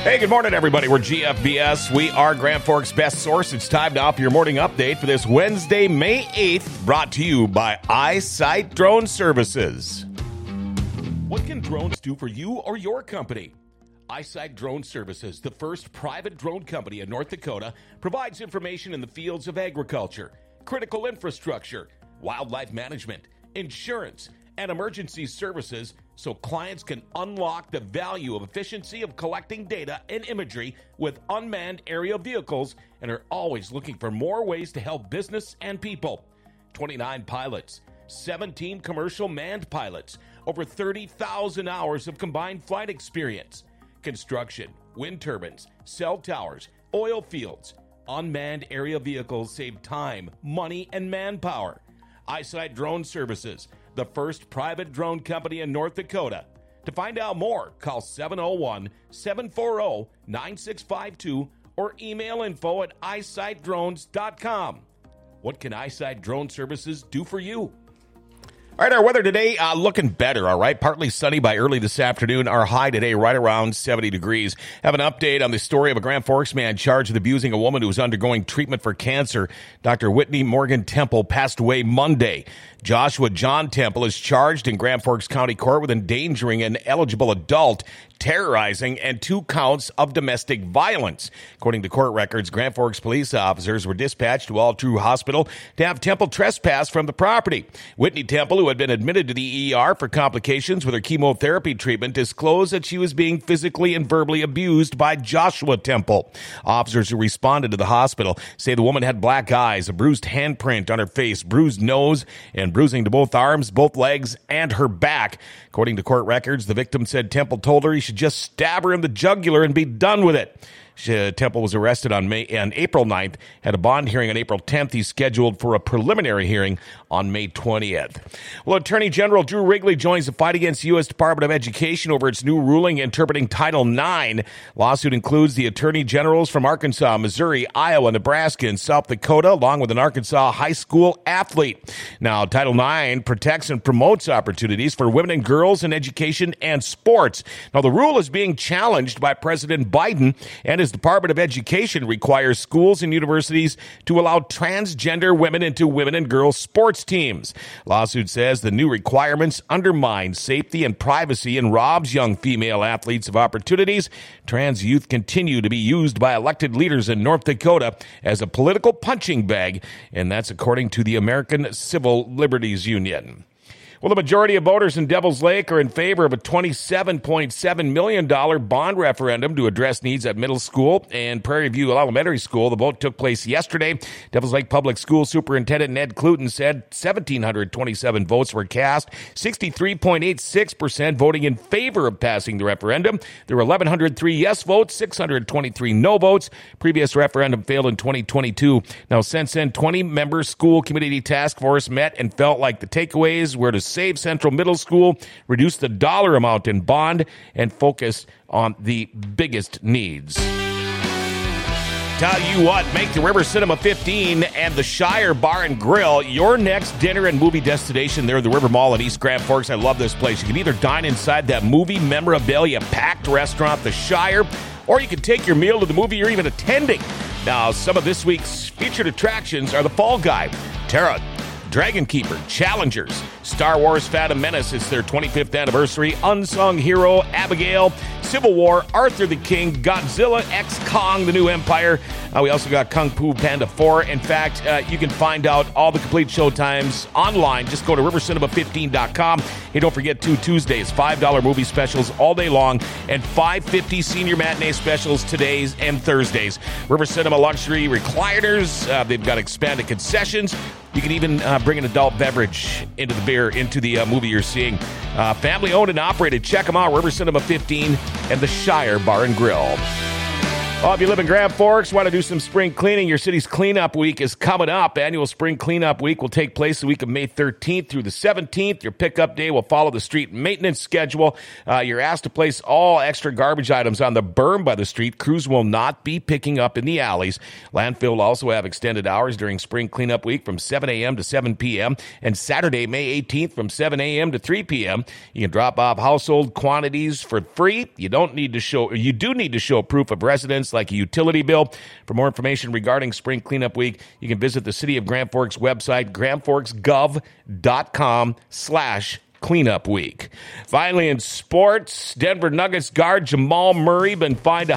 Hey, good morning, everybody. We're GFBS. We are Grand Forks' best source. It's time now for your morning update for this Wednesday, May 8th, brought to you by iSight Drone Services. What can drones do for you or your company? iSight Drone Services, the first private drone company in North Dakota, provides information in the fields of agriculture, critical infrastructure, wildlife management, insurance, and emergency services so clients can unlock the value of efficiency of collecting data and imagery with unmanned aerial vehicles and are always looking for more ways to help business and people. 29 pilots, 17 commercial manned pilots, over 30,000 hours of combined flight experience. Construction, wind turbines, cell towers, oil fields, unmanned aerial vehicles save time, money, and manpower. iSight Drone Services, the first private drone company in North Dakota. To find out more, call 701-740-9652 or email info@isightdrones.com. What can iSight Drone Services do for you? All right, our weather today looking better, all right? Partly sunny by early this afternoon. Our high today right around 70 degrees. Have an update on the story of a Grand Forks man charged with abusing a woman who was undergoing treatment for cancer. Dr. Whitney Morgan Temple passed away Monday. Joshua John Temple is charged in Grand Forks County Court with endangering an eligible adult, terrorizing, and 2 counts of domestic violence. According to court records, Grand Forks police officers were dispatched to All True Hospital to have Temple trespass from the property. Whitney Temple, who had been admitted to the ER for complications with her chemotherapy treatment, disclosed that she was being physically and verbally abused by Joshua Temple. Officers who responded to the hospital say the woman had black eyes, a bruised handprint on her face, bruised nose, and bruising to both arms, both legs, and her back. According to court records, the victim said Temple told her he should just stab her in the jugular and be done with it. Temple was arrested on April 9th, had a bond hearing on April 10th. He's scheduled for a preliminary hearing on May 20th. Well, Attorney General Drew Wrigley joins the fight against the U.S. Department of Education over its new ruling interpreting Title IX. Lawsuit includes the attorney generals from Arkansas, Missouri, Iowa, Nebraska, and South Dakota, along with an Arkansas high school athlete. Now, Title IX protects and promotes opportunities for women and girls in education and sports. Now, the rule is being challenged by President Biden, and his Department of Education requires schools and universities to allow transgender women into women and girls sports teams. Lawsuit says the new requirements undermine safety and privacy and robs young female athletes of opportunities. Trans youth continue to be used by elected leaders in North Dakota as a political punching bag, and that's according to the American Civil Liberties Union. Well, the majority of voters in Devil's Lake are in favor of a $27.7 million bond referendum to address needs at middle school and Prairie View Elementary School. The vote took place yesterday. Devil's Lake Public School Superintendent Ned Cluton said 1,727 votes were cast, 63.86% voting in favor of passing the referendum. There were 1,103 yes votes, 623 no votes. Previous referendum failed in 2022. Now, since then, 20-member school community task force met and felt like the takeaways were to save Central Middle School, reduce the dollar amount in bond, and focus on the biggest needs. Tell you what, make the River Cinema 15 and the Shire Bar and Grill your next dinner and movie destination there at the River Mall in East Grand Forks. I love this place. You can either dine inside that movie memorabilia packed restaurant, the Shire, or you can take your meal to the movie you're even attending. Now, some of this week's featured attractions are the Fall Guy, Terra, Dragon Keeper, Challengers, Star Wars Phantom Menace, it's their 25th anniversary, Unsung Hero, Abigail, Civil War, Arthur the King, Godzilla x Kong, The New Empire. We also got Kung Fu Panda 4. In fact, you can find out all the complete showtimes online. Just go to rivercinema15.com. Hey, don't forget 2 Tuesdays, $5 movie specials all day long, and $5.50 senior matinee specials todays and Thursdays. River Cinema luxury recliners. They've got expanded concessions. You can even bring an adult beverage into the movie you're seeing. Family owned and operated. Check them out, River Cinema 15 and the Shire Bar and Grill. Well, if you live in Grand Forks, want to do some spring cleaning, your city's cleanup week is coming up. Annual spring cleanup week will take place the week of May 13th through the 17th. Your pickup day will follow the street maintenance schedule. You're asked to place all extra garbage items on the berm by the street. Crews will not be picking up in the alleys. Landfill will also have extended hours during spring cleanup week from 7 a.m. to 7 p.m. and Saturday, May 18th from 7 a.m. to 3 p.m. You can drop off household quantities for free. You do need to show proof of residence like a utility bill. For more information regarding spring cleanup week, you can visit the City of Grand Forks website, grandforksgov.com/cleanup week. Finally, in sports, Denver Nuggets guard Jamal Murray been fined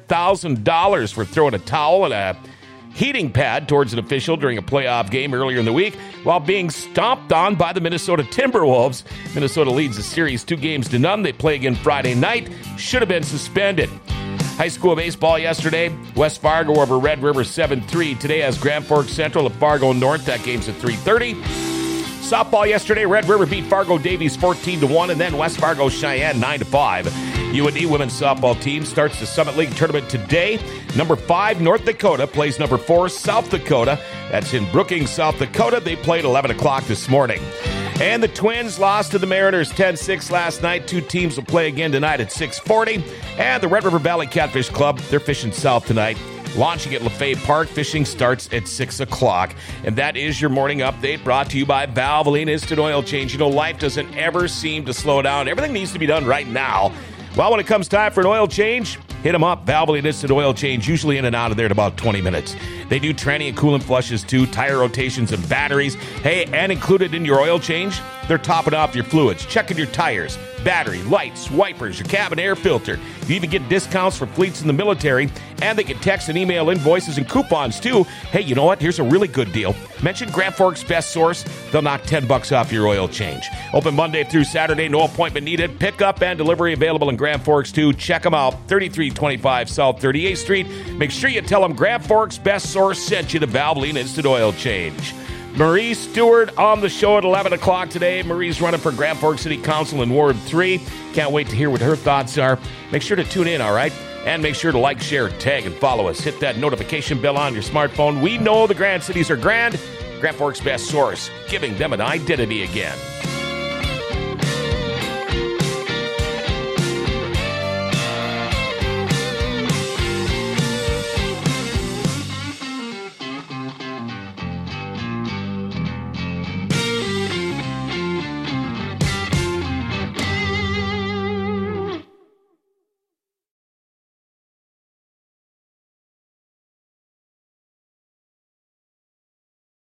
$100,000 for throwing a towel and a heating pad towards an official during a playoff game earlier in the week while being stomped on by the Minnesota Timberwolves. Minnesota leads the series 2-0. They play again Friday night. Should have been suspended. High school baseball yesterday, West Fargo over Red River 7-3. Today has Grand Forks Central at Fargo North. That game's at 3:30. Softball yesterday, Red River beat Fargo Davies 14-1, and then West Fargo Cheyenne 9-5. UND women's softball team starts the Summit League tournament today. Number 5, North Dakota, plays number 4, South Dakota. That's in Brookings, South Dakota. They played 11 o'clock this morning. And the Twins lost to the Mariners 10-6 last night. Two teams will play again tonight at 6:40. And the Red River Valley Catfish Club, they're fishing south tonight. Launching at Lefay Park. Fishing starts at 6 o'clock. And that is your morning update brought to you by Valvoline Instant Oil Change. You know, life doesn't ever seem to slow down. Everything needs to be done right now. Well, when it comes time for an oil change, hit them up. Valvoline Instant Oil Change, usually in and out of there in about 20 minutes. They do tranny and coolant flushes too, tire rotations and batteries. Hey, and included in your oil change, they're topping off your fluids, checking your tires, battery, lights, wipers, your cabin air filter. You even get discounts for fleets in the military, and they can text and email invoices and coupons too. Hey, you know what? Here's a really good deal. Mention Grand Forks Best Source. They'll knock $10 off your oil change. Open Monday through Saturday, no appointment needed. Pickup and delivery available in Grand Forks too. Check them out, 3325 South 38th Street. Make sure you tell them Grand Forks Best Source sent you to Valvoline Instant Oil Change. Marie Stewart on the show at 11 o'clock today. Marie's running for Grand Forks City Council in Ward 3. Can't wait to hear what her thoughts are. Make sure to tune in, all right? And make sure to like, share, tag, and follow us. Hit that notification bell on your smartphone. We know the Grand Cities are grand. Grand Forks Best Source, giving them an identity again.